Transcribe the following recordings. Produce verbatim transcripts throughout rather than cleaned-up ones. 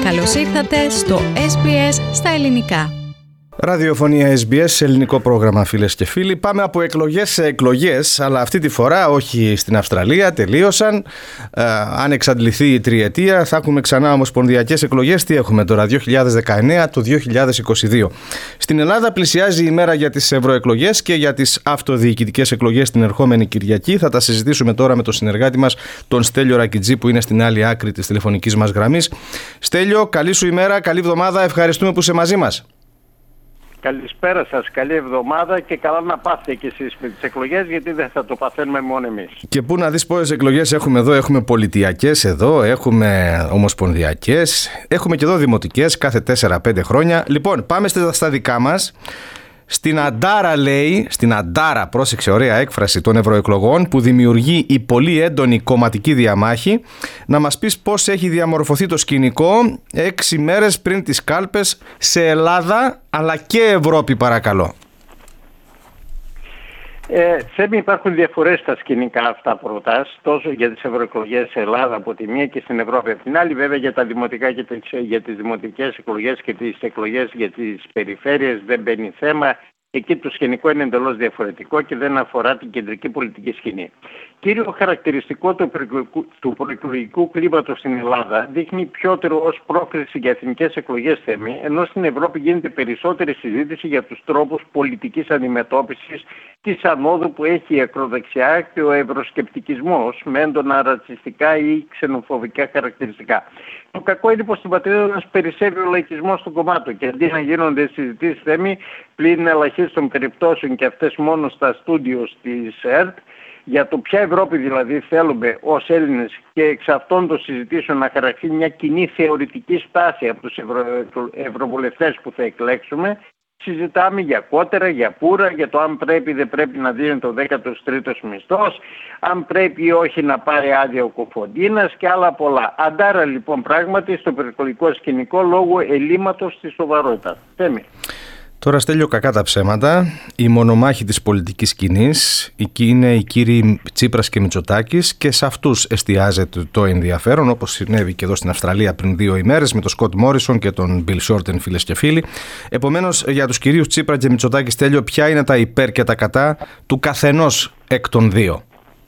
Καλώς ήρθατε στο ες μπι ες στα ελληνικά. Ραδιοφωνία ες μπι ες, ελληνικό πρόγραμμα, φίλες και φίλοι. Πάμε από εκλογές σε εκλογές, αλλά αυτή τη φορά όχι στην Αυστραλία, τελείωσαν. Ε, αν εξαντληθεί η τριετία, θα έχουμε ξανά ομοσπονδιακές εκλογές. Τι έχουμε τώρα, δύο χιλιάδες δεκαεννέα, το δύο χιλιάδες είκοσι δύο. Στην Ελλάδα πλησιάζει η μέρα για τις ευρωεκλογές και για τις αυτοδιοικητικές εκλογές την ερχόμενη Κυριακή. Θα τα συζητήσουμε τώρα με τον συνεργάτη μας, τον Στέλιο Ρακιτζή, που είναι στην άλλη άκρη της τηλεφωνικής μας γραμμής. Στέλιο, καλή σου ημέρα, καλή εβδομάδα. Ευχαριστούμε που είσαι μαζί μας. Καλησπέρα σας, καλή εβδομάδα και καλά να πάθετε κι εσείς με τις εκλογές, γιατί δεν θα το παθαίνουμε μόνο εμείς. Και πού να δεις πόσες εκλογές έχουμε εδώ, έχουμε πολιτιακές εδώ, έχουμε ομοσπονδιακές, έχουμε και εδώ δημοτικές κάθε τέσσερα πέντε χρόνια. Λοιπόν, πάμε στα δικά μας. Στην Αντάρα, λέει, στην Αντάρα, πρόσεξε, ωραία έκφραση, των ευρωεκλογών που δημιουργεί η πολύ έντονη κομματική διαμάχη, να μας πεις πώς έχει διαμορφωθεί το σκηνικό έξι μέρες πριν τις κάλπες σε Ελλάδα αλλά και Ευρώπη, παρακαλώ. Ε, Θέμη, υπάρχουν διαφορές στα σκηνικά αυτά που ρωτάς, τόσο για τις ευρωεκλογές σε Ελλάδα από τη μία και στην Ευρώπη από την άλλη. Βέβαια για τα δημοτικά και τις, για τις δημοτικές εκλογές και τις εκλογές για τις περιφέρειες δεν μπαίνει θέμα. Εκεί το σκηνικό είναι εντελώς διαφορετικό και δεν αφορά την κεντρική πολιτική σκηνή. Κύριο χαρακτηριστικό του, του προεκλογικού κλίματος στην Ελλάδα δείχνει πιότερο ως πρόκριση για εθνικές εκλογές, Θέμη, ενώ στην Ευρώπη γίνεται περισσότερη συζήτηση για τους τρόπους πολιτικής αντιμετώπισης της ανόδου που έχει η ακροδεξιά και ο ευρωσκεπτικισμός με έντονα ρατσιστικά ή ξενοφοβικά χαρακτηριστικά. Το κακό είναι πως στην πατρίδα μας περισσεύει ο λαϊκισμός των κομμάτων και αντί να γίνονται συζητήσεις, Θέμη, πλην ελαχίστων περιπτώσεων και αυτές μόνο στα στούντιο της ΕΡΤ, για το ποια Ευρώπη δηλαδή θέλουμε ως Έλληνες και εξ αυτών των συζητήσεων να χαραχθεί μια κοινή θεωρητική στάση από τους ευρω... ευρωβουλευτές που θα εκλέξουμε, συζητάμε για κότερα, για πουρα, για το αν πρέπει ή δεν πρέπει να δίνει το δέκατος τρίτος μισθός, αν πρέπει ή όχι να πάρει άδεια ο Κοφοντίνας και άλλα πολλά. Αντάρα λοιπόν πράγματι στο περιεκλογικό σκηνικό λόγω ελλείμματος στη σοβαρότητα. Θέμη. Τώρα, Στέλιο, κακά τα ψέματα. Η μονομάχη της πολιτικής σκηνής είναι οι κύριοι Τσίπρας και Μητσοτάκης και σε αυτούς εστιάζεται το ενδιαφέρον, όπως συνέβη και εδώ στην Αυστραλία πριν δύο ημέρες με τον Σκοτ Μόρισον και τον Μπιλ Σόρτεν, φίλες και φίλοι. Επομένως, για τους κυρίους Τσίπρα και Μητσοτάκη, Στέλιο, ποια είναι τα υπέρ και τα κατά του καθενός εκ των δύο?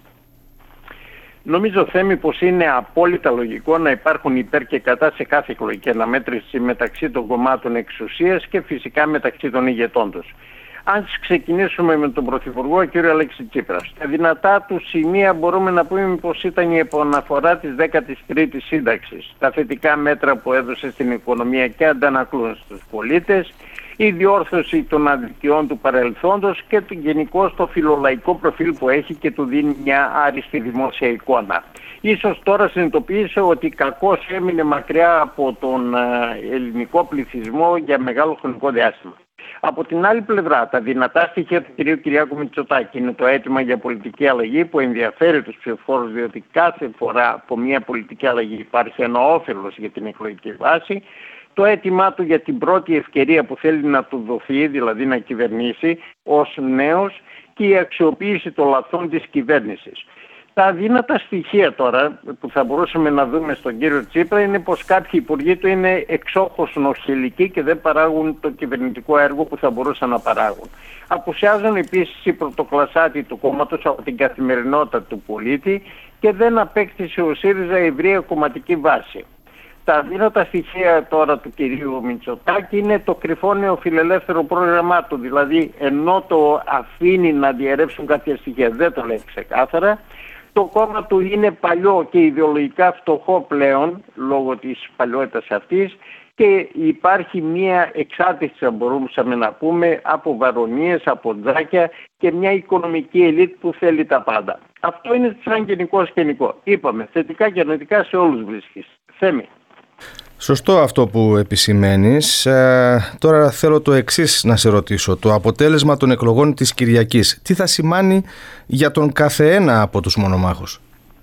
Νομίζω, Θέμη, πως είναι απόλυτα λογικό να υπάρχουν υπέρ και κατά σε κάθε εκλογική αναμέτρηση μεταξύ των κομμάτων εξουσίας και φυσικά μεταξύ των ηγετών τους. Αν ξεκινήσουμε με τον Πρωθυπουργό, κύριο Αλέξη Τσίπρα, στα δυνατά του σημεία μπορούμε να πούμε πως ήταν η επαναφορά της δέκατης τρίτης σύνταξης, τα θετικά μέτρα που έδωσε στην οικονομία και αντανακλούν στους πολίτες, η διόρθωση των αδικιών του παρελθόντος και το γενικό στο φιλολαϊκό προφίλ που έχει και του δίνει μια άριστη δημόσια εικόνα. Ίσως τώρα συνειδητοποίησε ότι κακώς έμεινε μακριά από τον ελληνικό πληθυσμό για μεγάλο χρονικό διάστημα. Από την άλλη πλευρά, τα δυνατά στοιχεία του κ. Κυριάκου Μητσοτάκη είναι το αίτημα για πολιτική αλλαγή που ενδιαφέρει τους ψηφοφόρους, διότι κάθε φορά από μια πολιτική αλλαγή υπάρχει ένα όφελος για την εκλογική βάση. Το αίτημά του για την πρώτη ευκαιρία που θέλει να του δοθεί, δηλαδή να κυβερνήσει ως νέος, και η αξιοποίηση των λαθών της κυβέρνησης. Τα αδύνατα στοιχεία τώρα που θα μπορούσαμε να δούμε στον κύριο Τσίπρα είναι πως κάποιοι υπουργοί του είναι εξόχως νοχελικοί και δεν παράγουν το κυβερνητικό έργο που θα μπορούσαν να παράγουν. Απουσιάζουν επίσης οι πρωτοκλασσάτοι του κόμματος από την καθημερινότητα του πολίτη και δεν απέκτησε ο ΣΥΡΙΖΑ ευρεία κομματική βάση. Τα αδύνατα στοιχεία τώρα του κυρίου Μητσοτάκη είναι το κρυφό νεοφιλελεύθερο πρόγραμμά του. Δηλαδή, ενώ το αφήνει να διαιρεύσουν κάποια στοιχεία, δεν το λέει ξεκάθαρα. Το κόμμα του είναι παλιό και ιδεολογικά φτωχό πλέον, λόγω της παλιότητας αυτής, και υπάρχει μια εξάρτηση, θα μπορούσαμε να πούμε, από βαρονίες, από τζάκια και μια οικονομική ελίτ που θέλει τα πάντα. Αυτό είναι σαν γενικό σκηνικό. Είπαμε, θετικά και αρνητικά σε όλους βρίσκεις. Θέμη. Σωστό αυτό που επισημαίνεις. Ε, τώρα θέλω το εξής να σε ρωτήσω. Το αποτέλεσμα των εκλογών της Κυριακής, τι θα σημάνει για τον καθένα από τους μονομάχους?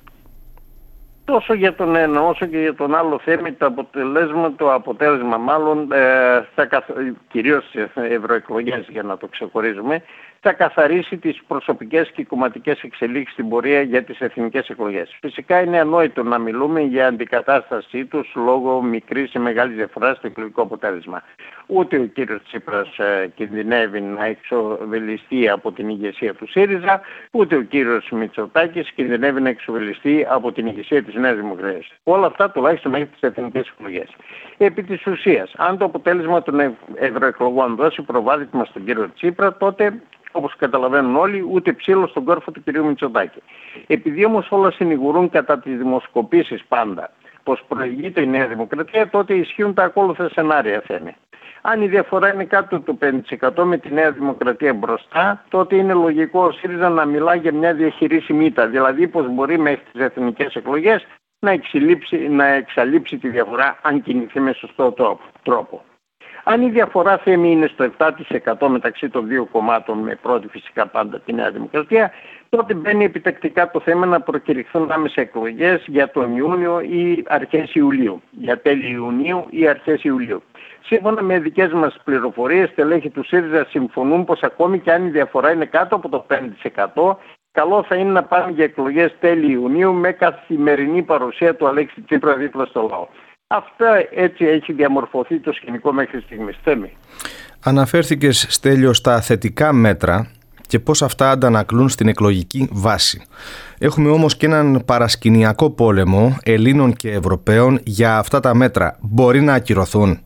Τόσο για τον ένα όσο και για τον άλλο θέμα, το αποτέλεσμα, το αποτέλεσμα μάλλον, ε, θα καθ... κυρίως ευρωεκλογές για να το ξεχωρίζουμε, θα καθαρίσει τις προσωπικές και κομματικές εξελίξεις στην πορεία για τις εθνικές εκλογές. Φυσικά είναι ανόητο να μιλούμε για αντικατάστασή τους λόγω μικρής ή μεγάλης διαφοράς στο εκλογικό αποτέλεσμα. Ούτε ο κύριος Τσίπρας ε, κινδυνεύει να εξοβελιστεί από την ηγεσία του ΣΥΡΙΖΑ, ούτε ο κύριος Μητσοτάκης κινδυνεύει να εξοβελιστεί από την ηγεσία της Νέας Δημοκρατίας. Όλα αυτά τουλάχιστον μέχρι τις εθνικές εκλογές. Επί της ουσίας, αν το αποτέλεσμα των ευρωεκλογών δώσει προβάδισμα στον κύριο Τσίπρα, τότε, όπως καταλαβαίνουν όλοι, ούτε ψήλο στον κόρφο του κυρίου Μητσοτάκη. Επειδή όμως όλα συνηγορούν κατά τις δημοσκοπήσεις πάντα πως προηγείται η Νέα Δημοκρατία, τότε ισχύουν τα ακόλουθα σενάρια, Θέμη. Αν η διαφορά είναι κάτω του πέντε τοις εκατό με τη Νέα Δημοκρατία μπροστά, τότε είναι λογικό ο ΣΥΡΙΖΑ να μιλά για μια διαχειρίσιμη ήττα, δηλαδή πως μπορεί μέχρι τις εθνικές εκλογές να, να εξαλείψει τη διαφορά αν κινηθεί με σωστό τρόπο. Αν η διαφορά, Θέμη, είναι στο επτά τοις εκατό μεταξύ των δύο κομμάτων, με πρώτη φυσικά πάντα τη Νέα Δημοκρατία, τότε μπαίνει επιτακτικά το θέμα να προκηρυχθούν άμεσα εκλογές για τον Ιούνιο ή αρχές Ιουλίου, για τέλη Ιουνίου ή αρχές Ιουλίου. Σύμφωνα με δικές μας πληροφορίες, στελέχη του ΣΥΡΙΖΑ συμφωνούν πως ακόμη και αν η διαφορά είναι κάτω από το πέντε τοις εκατό, καλό θα είναι να πάμε για εκλογές τέλη Ιουνίου με καθημερινή παρουσία του Αλέξη Τσίπρα δίπλα στο λαό. Αυτά έτσι έχει διαμορφωθεί το σκηνικό μέχρι στιγμής. Θέμη. Αναφέρθηκες, Στέλιο, στα θετικά μέτρα και πώς αυτά αντανακλούν στην εκλογική βάση. Έχουμε όμως και έναν παρασκηνιακό πόλεμο Ελλήνων και Ευρωπαίων για αυτά τα μέτρα. Μπορεί να ακυρωθούν?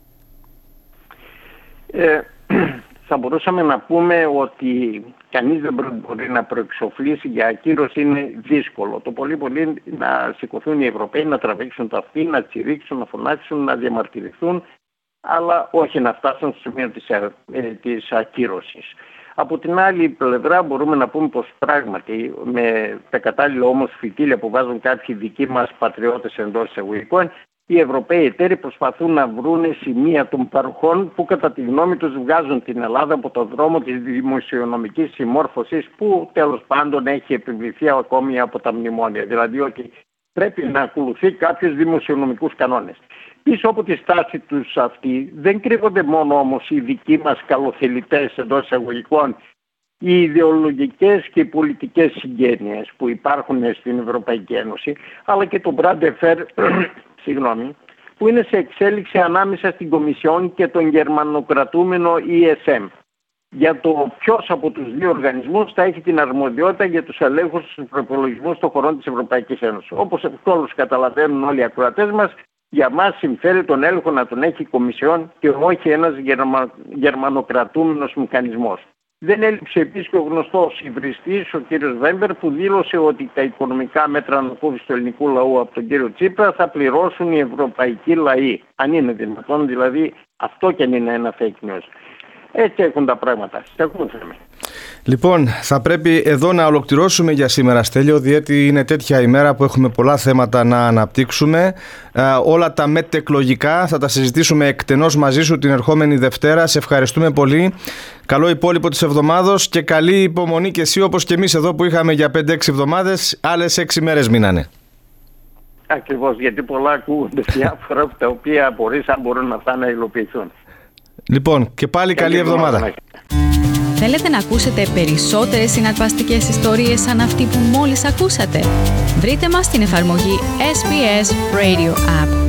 Ε, θα μπορούσαμε να πούμε ότι κανείς δεν μπορεί να προεξοφλήσει, για ακύρωση είναι δύσκολο. Το πολύ πολύ να σηκωθούν οι Ευρωπαίοι, να τραβήξουν τα αυτοί, να τσιρίξουν, να φωνάξουν, να διαμαρτυρηθούν, αλλά όχι να φτάσουν στο σημείο της, ε, της ακύρωσης. Από την άλλη πλευρά μπορούμε να πούμε πως πράγματι με τα κατάλληλα όμως φυτίλια που βάζουν κάποιοι δικοί μας πατριώτες εντός εισαγωγικών, οι Ευρωπαίοι εταίροι προσπαθούν να βρουν σημεία των παροχών που κατά τη γνώμη τους βγάζουν την Ελλάδα από τον δρόμο της δημοσιονομικής συμμόρφωσης που τέλος πάντων έχει επιβληθεί ακόμη από τα μνημόνια. Δηλαδή ότι πρέπει να ακολουθεί κάποιους δημοσιονομικούς κανόνες. Πίσω από τη στάση τους αυτή δεν κρύβονται μόνο όμως οι δικοί μας καλοθελητές εντός εισαγωγικών, οι ιδεολογικές και οι πολιτικές συγγένειες που υπάρχουν στην Ευρωπαϊκή Ένωση, αλλά και το Μπραντεφέρ, συγγνώμη, που είναι σε εξέλιξη ανάμεσα στην Κομισιόν και τον γερμανοκρατούμενο ι ες εμ για το ποιος από τους δύο οργανισμούς θα έχει την αρμοδιότητα για τους ελέγχους στους προϋπολογισμούς των χωρών της Ευρωπαϊκής Ένωσης. Όπως όλους καταλαβαίνουν όλοι οι ακροατές μας, για μας συμφέρει τον έλεγχο να τον έχει η Κομισιόν και όχι ένας γερμα... γερμανοκρατούμενος μηχανισμός. Δεν έλειψε επίσης και ο γνωστός υβριστής, ο κύριος Βέμπερ, που δήλωσε ότι τα οικονομικά μέτρα ανακούφισης του ελληνικού λαού από τον κύριο Τσίπρα θα πληρώσουν οι ευρωπαϊκοί λαοί. Αν είναι δυνατόν, δηλαδή, αυτό και αν είναι ένα fake news. Έτσι έχουν τα πράγματα. Σε ακούσαμε. Λοιπόν, θα πρέπει εδώ να ολοκληρώσουμε για σήμερα, Στέλιο, διότι είναι τέτοια ημέρα που έχουμε πολλά θέματα να αναπτύξουμε. Ε, όλα τα μετεκλογικά θα τα συζητήσουμε εκτενώς μαζί σου την ερχόμενη Δευτέρα. Σε ευχαριστούμε πολύ. Καλό υπόλοιπο της εβδομάδος και καλή υπομονή και εσύ, όπως και εμείς εδώ που είχαμε για πέντε έξι εβδομάδες, άλλες έξι μέρες μείνανε. Ακριβώς, γιατί πολλά ακούγονται διάφορα τα οποία μπορείς, αν μπορούν να αυτά να υλοποιηθούν. Λοιπόν, και πάλι καλή, καλή εβδομάδα. Θέλετε να ακούσετε περισσότερες συναρπαστικές ιστορίες σαν αυτή που μόλις ακούσατε? Βρείτε μας στην εφαρμογή ες μπι ες Radio App.